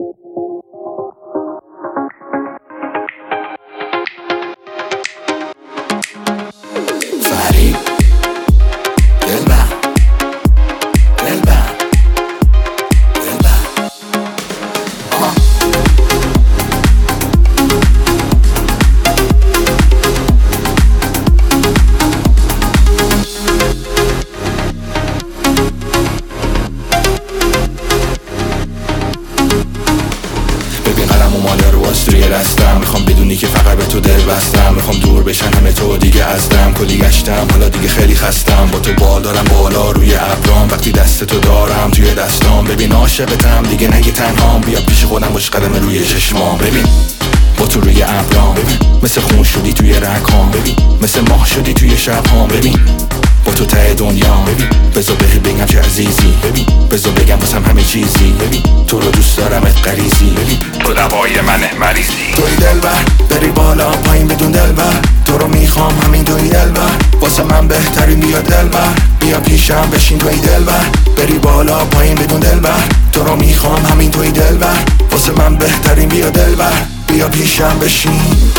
فرید دلبر دلبر دلبر ببین قلم و ماله رو روی دستم، میخوام بدونی که فقط به تو دل بستم. میخوام دور بشن همه تو دیگه ازدم، کلی گشتم حالا دیگه خیلی خستم. با تو بال دارم بالا روی ابرام، وقتی دست تو دارم توی دستام. ببین عاشقتم دیگه نگی تنهام، بیا پیش خودم باش قدم روی چشمام. ببین با تو روی ابرام، ببین مثل خون شدی توی رگام، ببین مثل ماه شدی توی شبهام. ببین با تو ته دنیا، ببین بذار بگم چه عزیزی، ببین بذار بگم واسم همه چیزی. ببین تو رو دوست دارمت غریزی، ببین تو دوای منه مریضی. توی دلبر بری بالا پایین بدون دلبر، تو رو میخوام همین توی دلبر، واسه من بهترین بیا دلبر. بیا پیشم بشین توی دلبر، بری بالا پایین بدون دلبر، تو رو میخوام همین توی دلبر، واسه من بهترین بیا دلبر. بیا پیشم بشین.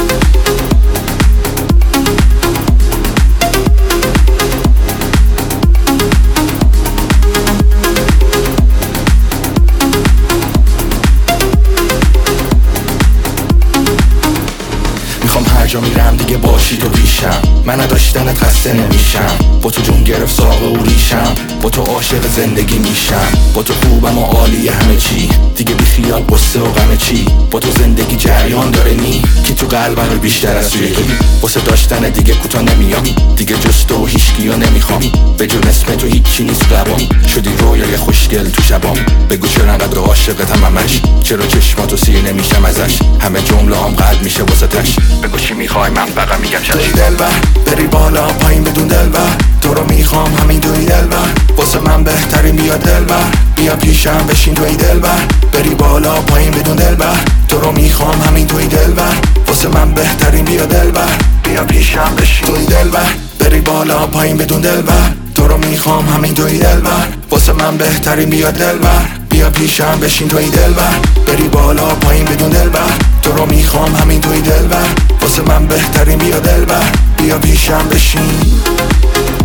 میخوام هر جا میرم دیگه باشی تو پیشم، من نداشتنت خسته نمیشم. با تو جون گرفت ساق و ریشم، با تو عاشق زندگی میشم. با تو خوبم و عالی همه چی، دیگه بی خیال قصه و غم چی. با تو زندگی جریان داره نی، کی تو قلبم رو بیشتر از توی توی. واسه داشتن دیگه کوتا نمیام، دیگه جز تو هیچکیو نمیخوام. به جون اسم تو هیچی نیست قبام، شدی رویای خوشگل تو شبام. بگو چرا انقدر عاشقتم همش، چرا چشماتو سیر نمیشم ازش. همه جمله هم قلب میشه واسه تش، بگو چی میخوای من فقط میگم چشم. توی دلبر بری بالا پایین بدون دلبر، تو رو میخوام همین توی دلبر، واسه من بهترین بیا دلبر. بیا پیشم بشین توی دلبر، بری بالا پایین بدون دلبر، تو رو میخوام همین توی دلبر، واسه من بهترین بیا دلبر. بیا پیشم بشین توی دلبر، بری بالا پایین بدون دلبر، تو رو میخوام همین توی دلبر، واسه من بهترین بیا دلبر. بیا پیشم بشین توی دلبر، بری بالا پایین بدون دلبر، تو رو میخوام همین توی دلبر، واسه من بهترین بیا دلبر. بیا پیشم بشین.